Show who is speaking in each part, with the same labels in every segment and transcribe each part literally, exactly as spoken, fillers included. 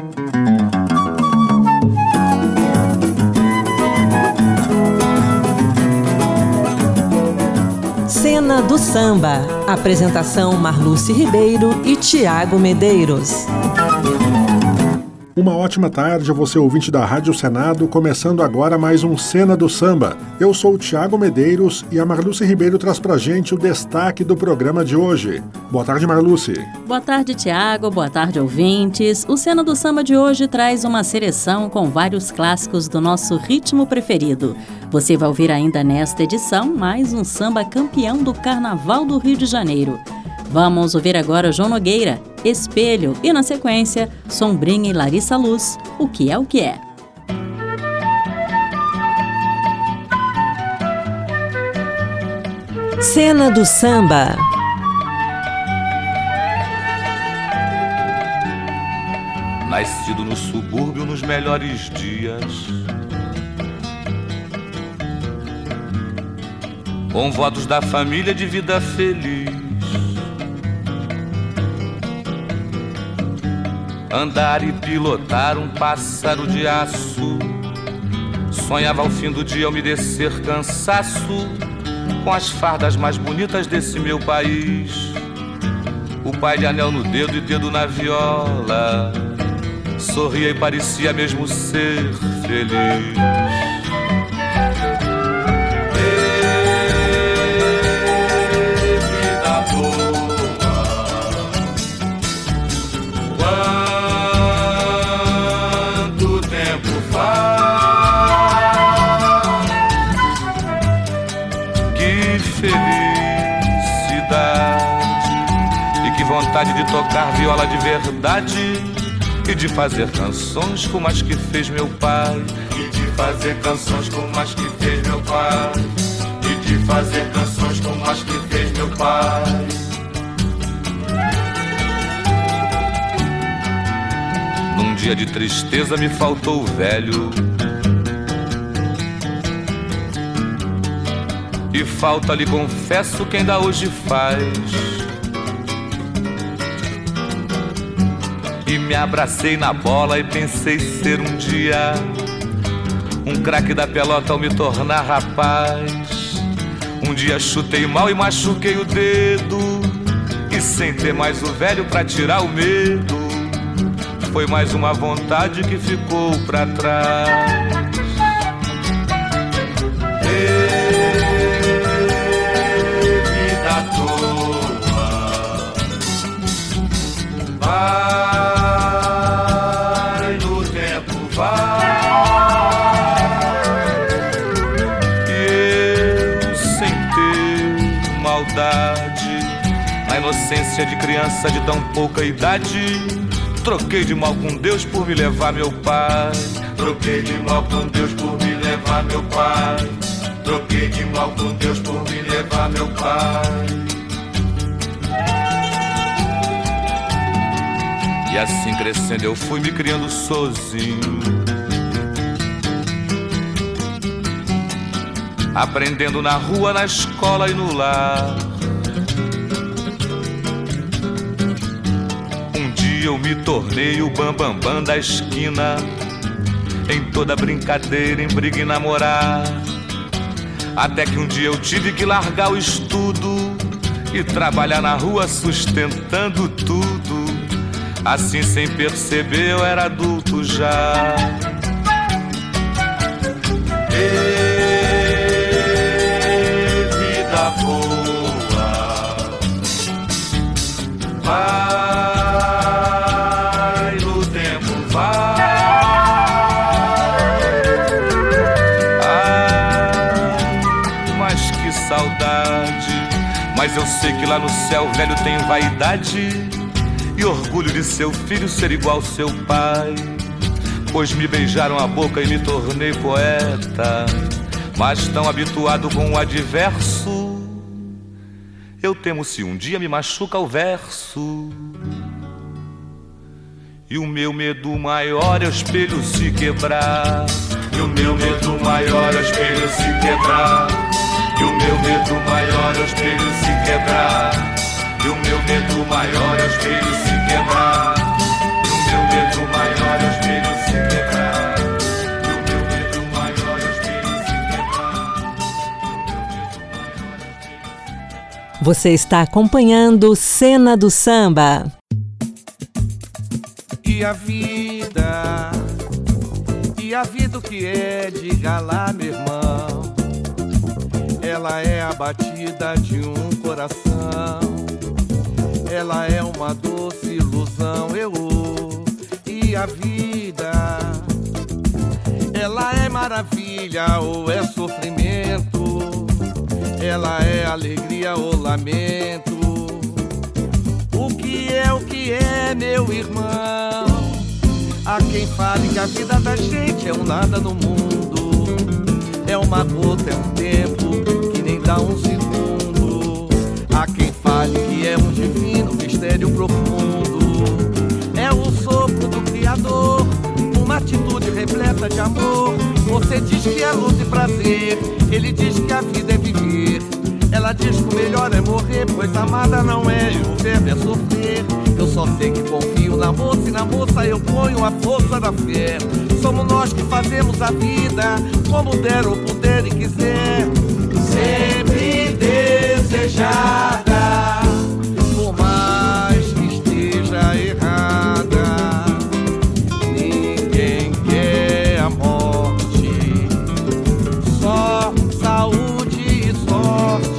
Speaker 1: Cena do Samba. Apresentação Marluce Ribeiro e Tiago Medeiros.
Speaker 2: Uma ótima tarde a você, ouvinte da Rádio Senado, começando agora mais um Cena do Samba. Eu sou o Tiago Medeiros e a Marluce Ribeiro traz pra gente o destaque do programa de hoje. Boa tarde, Marluce.
Speaker 3: Boa tarde, Tiago. Boa tarde, ouvintes. O Cena do Samba de hoje traz uma seleção com vários clássicos do nosso ritmo preferido. Você vai ouvir ainda nesta edição mais um samba campeão do Carnaval do Rio de Janeiro. Vamos ouvir agora João Nogueira, Espelho, e na sequência, Sombrinha e Larissa Luz, O Que É O Que É.
Speaker 1: Cena do Samba.
Speaker 4: Nascido no subúrbio nos melhores dias, com votos da família de vida feliz, andar e pilotar um pássaro de aço, sonhava ao fim do dia umedecer cansaço com as fardas mais bonitas desse meu país. O pai de anel no dedo e dedo na viola, sorria e parecia mesmo ser feliz. Vontade de tocar viola de verdade e de fazer canções como as que fez meu pai,
Speaker 5: e de fazer canções como as que fez meu pai, e de fazer canções como as que fez meu pai.
Speaker 4: Num dia de tristeza me faltou o velho, e falta lhe confesso que ainda hoje faz. E me abracei na bola e pensei ser um dia um craque da pelota ao me tornar rapaz. Um dia chutei mal e machuquei o dedo, e sem ter mais o velho pra tirar o medo, foi mais uma vontade que ficou pra trás.
Speaker 5: Vida toa, vai.
Speaker 4: Na inocência de criança de tão pouca idade, troquei de mal com Deus por me levar meu pai.
Speaker 5: Troquei de mal com Deus por me levar meu pai. Troquei de mal com Deus por me levar meu pai.
Speaker 4: E assim crescendo eu fui me criando sozinho, aprendendo na rua, na escola e no lar. Um dia eu me tornei o bambambam bam, bam da esquina, em toda brincadeira, em briga e namorar. Até que um dia eu tive que largar o estudo e trabalhar na rua sustentando tudo. Assim sem perceber eu era adulto já.
Speaker 5: Vai no tempo, vai.
Speaker 4: Ah, mas que saudade. Mas eu sei que lá no céu o velho tem vaidade e orgulho de seu filho ser igual ao seu pai. Pois me beijaram a boca e me tornei poeta, mas tão habituado com o adverso, eu temo se um dia me machuca o verso. E o meu medo maior é o espelho se quebrar.
Speaker 5: E o meu medo maior é o espelho se quebrar. E o meu medo maior é o espelho se quebrar. E o meu medo maior é o espelho se quebrar. E o meu medo maior é
Speaker 1: Você está acompanhando Cena do Samba.
Speaker 6: E a vida, e a vida o que é, diga lá, meu irmão. Ela é a batida de um coração, ela é uma doce ilusão, eu. E a vida, ela é maravilha ou é sofrimento, ela é alegria ou lamento. O que é, o que é, meu irmão? Há quem fale que a vida da gente é um nada no mundo, é uma gota, é um tempo que nem dá um segundo. Há quem fale que é um divino mistério profundo, é o sopro do Criador, uma atitude repleta de amor. Você diz que é luta e prazer, ele diz que a vida é viver. Ela diz que o melhor é morrer, pois amada não é e o verbo é sofrer. Eu só sei que confio na moça e na moça eu ponho a força da fé. Somos nós que fazemos a vida como der ou puder e quiser. Sempre desejada, por mais que esteja errada. Ninguém quer a morte, só saúde e sorte.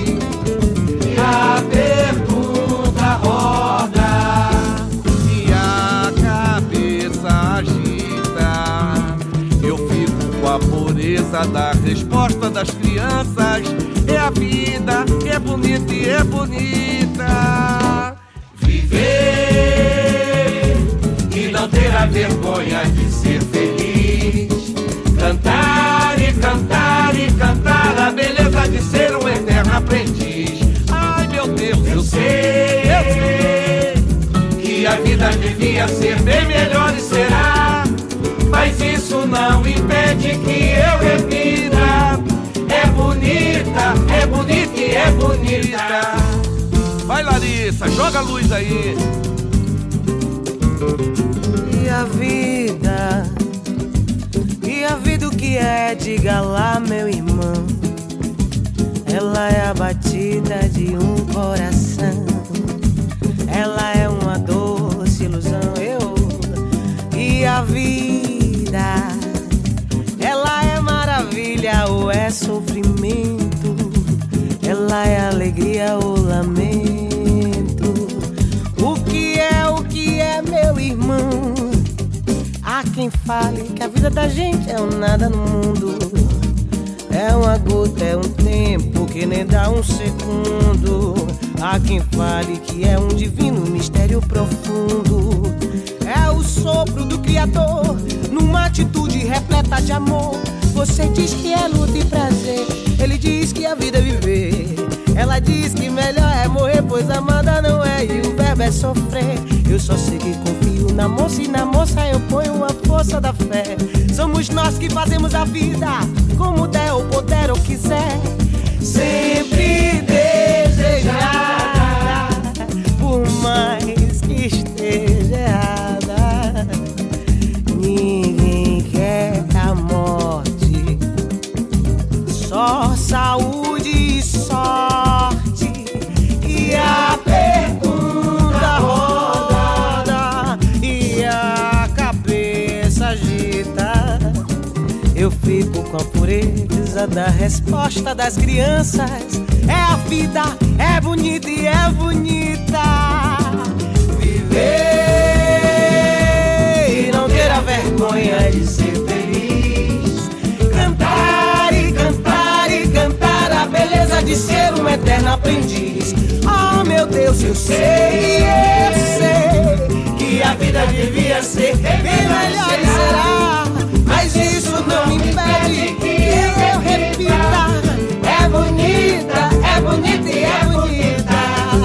Speaker 6: A pergunta roda e a cabeça agita. Eu fico com a pureza da resposta das crianças. É a vida, é bonita e é bonita. Viver e não ter a vergonha de ser feliz. Cantar e cantar e cantar a beleza de ser um eterno aprendiz. Ai meu Deus, eu sei, eu sei que a vida devia ser bem melhor e será, mas isso não impede que eu repita. É bonita, é bonita e é bonita. Vai Larissa, joga a luz aí.
Speaker 7: E a vida, e a vida o que é, diga lá, meu irmão. Ela é a batida de um coração, ela é uma doce ilusão, eu. E a vida, ela é maravilha ou é sofrimento, ela é alegria ou lamento. O que é, o que é, meu irmão? Há quem fale que a vida da gente é um nada no mundo, é uma gota, é um tempo que nem dá um segundo. Há quem fale que é um divino mistério profundo, é o sopro do Criador numa atitude repleta de amor. Você diz que é luta e prazer, ele diz que a vida é viver. Ela diz que melhor é morrer, pois amada não é e o verbo é sofrer. Eu só sei que confio na moça e na moça eu ponho a força da fé. Somos nós que fazemos a vida como der ou puder ou quiser. Sempre desejada, por mais que esteja errada. Ninguém quer a morte, só saúde e sorte. E a pergunta roda e a cabeça agita. Eu fico com a pureza da resposta das crianças. É a vida, é bonita e é bonita. Viver e não ter a vergonha de ser feliz. Cantar e cantar e cantar a beleza de ser um eterno aprendiz. Oh meu Deus, eu sei, eu sei que a vida devia ser bem melhor e será, mas isso não impede que eu repita. É bonita, é bonita e é bonita.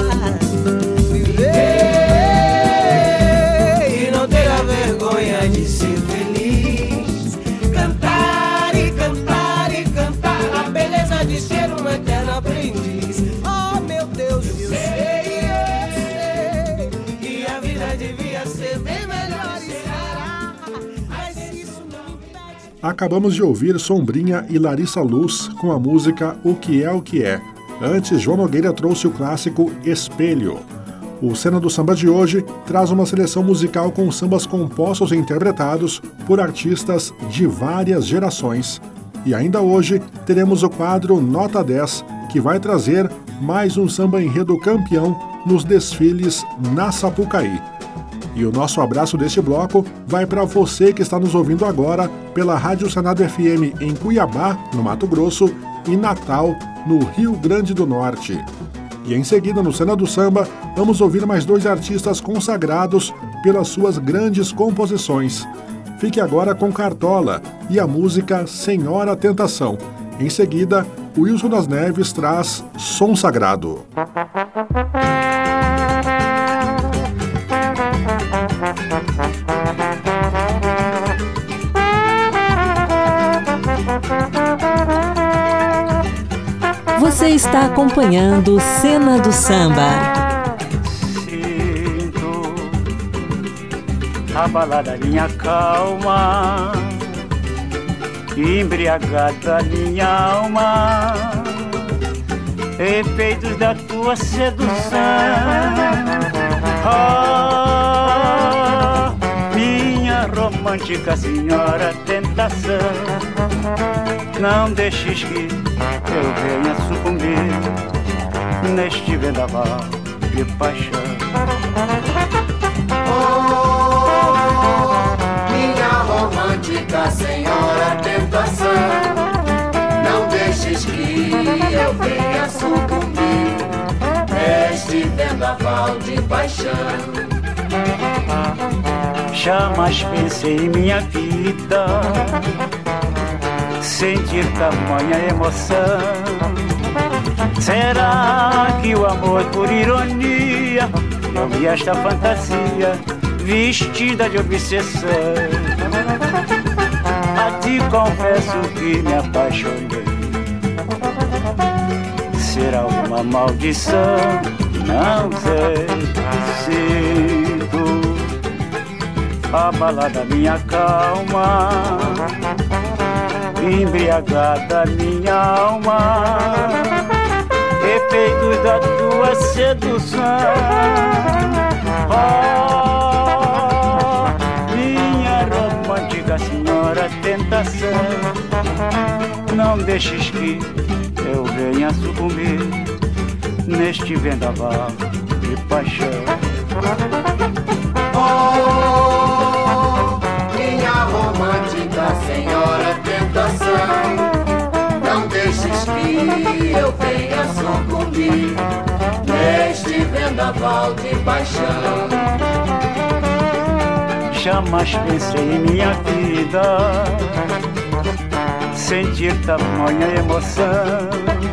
Speaker 7: Viver e não ter a vergonha de ser feliz. Cantar e cantar e cantar a beleza de ser um eterno aprendiz. Oh meu Deus, eu sei, eu sei que a vida devia ser bem melhor e será, mas isso não impede.
Speaker 2: Acabamos de ouvir Sombrinha e Larissa Luz com a música O Que É O Que É. Antes, João Nogueira trouxe o clássico Espelho. O Cena do Samba de hoje traz uma seleção musical com sambas compostos e interpretados por artistas de várias gerações. E ainda hoje teremos o quadro Nota dez, que vai trazer mais um samba enredo campeão nos desfiles na Sapucaí. E o nosso abraço deste bloco vai para você que está nos ouvindo agora pela Rádio Senado F M em Cuiabá, no Mato Grosso, e Natal, no Rio Grande do Norte. E em seguida, no Cena do Samba, vamos ouvir mais dois artistas consagrados pelas suas grandes composições. Fique agora com Cartola e a música Senhora Tentação. Em seguida, o Wilson das Neves traz Som Sagrado.
Speaker 1: Você está acompanhando Cena do Samba.
Speaker 8: Sinto abalada minha calma, embriagada minha alma, efeitos da tua sedução. Ah, minha romântica senhora tentação, não deixes que eu venha sucumbir neste vendaval de paixão.
Speaker 5: Oh, minha romântica senhora tentação, não deixes que eu venha sucumbir neste vendaval de paixão.
Speaker 8: Jamais pensei em minha vida sentir tamanha emoção. Será que o amor por ironia eu vi esta fantasia vestida de obsessão? A ti confesso que me apaixonei. Será uma maldição? Não sei. Sinto abalada minha calma, embriagada minha alma, efeitos da tua sedução. Oh, minha romântica senhora tentação, não deixes que eu venha sucumbir neste vendaval de paixão.
Speaker 5: Oh, minha romântica senhora tentação, não deixes que eu venha sucumbir neste vendaval de paixão.
Speaker 8: Jamais pensei em minha vida sentir tamanha emoção.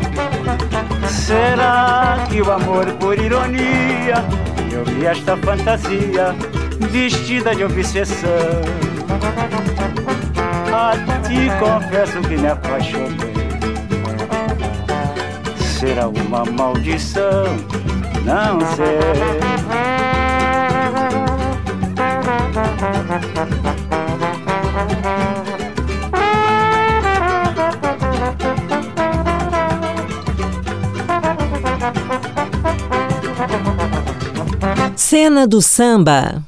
Speaker 8: Será que o amor por ironia eu vi esta fantasia vestida de obsessão? A ti confesso que me apaixonei. Será uma maldição? Não sei.
Speaker 1: Cena do Samba.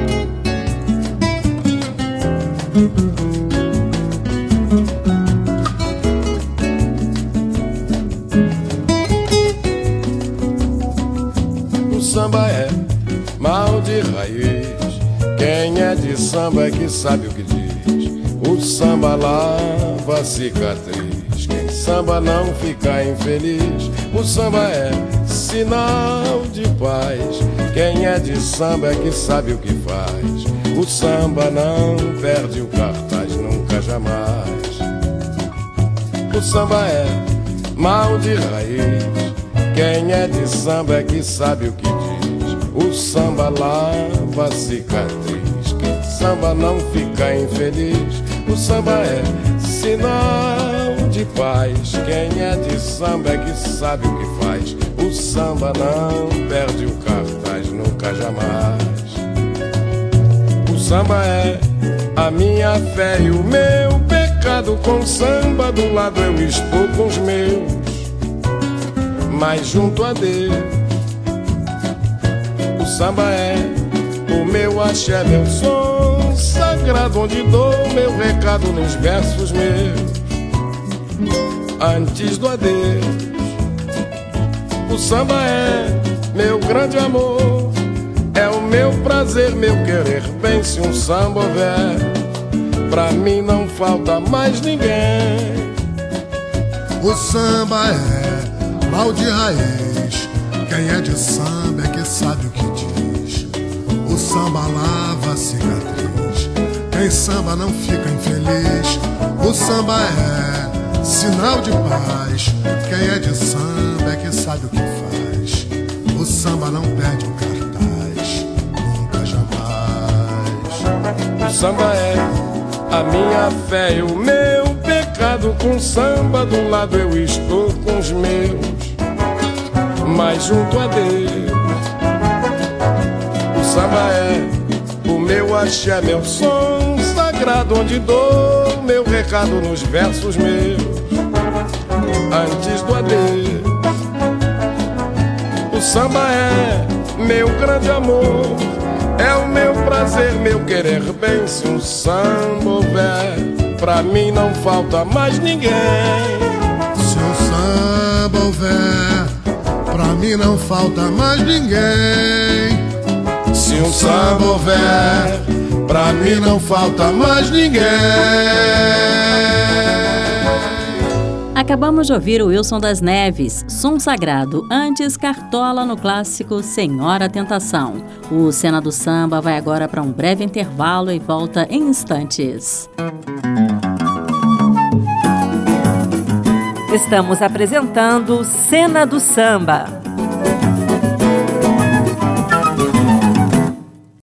Speaker 9: O samba é mal de raiz, quem é de samba é que sabe o que diz. O samba lava a cicatriz, quem samba não fica infeliz. O samba é sinal de paz, quem é de samba é que sabe o que faz. O samba não perde o cartaz nunca jamais. O samba é mal de raiz, quem é de samba é que sabe o que diz. O samba lava a cicatriz, quem samba não fica infeliz. O samba é sinal de paz, quem é de samba é que sabe o que faz. O samba não perde o cartaz nunca jamais. O samba é a minha fé e o meu pecado, com samba do lado eu expor com os meus. mas junto a Deus. O samba é o meu axé, meu som sagrado, onde dou meu recado nos versos meus. Antes do adeus, o samba é meu grande amor, é o meu prazer, meu querer bem. Se um samba houver, pra mim não falta mais ninguém.
Speaker 10: O samba é mal de raiz, quem é de samba é que sabe o que diz. O samba lava a cicatriz, quem samba não fica infeliz. O samba é sinal de paz, quem é de samba é que sabe o que faz. O samba não perde o cartaz, nunca jamais.
Speaker 9: O samba é a minha fé e o meu pecado. Com samba do lado eu estou com os meus, mas junto a Deus. O samba é o meu axé, meu som sagrado, onde dou meu recado nos versos meus. Antes do adeus, o samba é meu grande amor, é o meu prazer, meu querer bem. Se um samba houver, pra mim não falta mais ninguém.
Speaker 10: Se um samba houver, pra mim não falta mais ninguém.
Speaker 9: Se um samba houver, pra mim não falta mais ninguém.
Speaker 3: Acabamos de ouvir o Wilson das Neves, Som Sagrado, antes Cartola no clássico Senhora Tentação. O Cena do Samba vai agora para um breve intervalo e volta em instantes.
Speaker 1: Estamos apresentando Cena do Samba.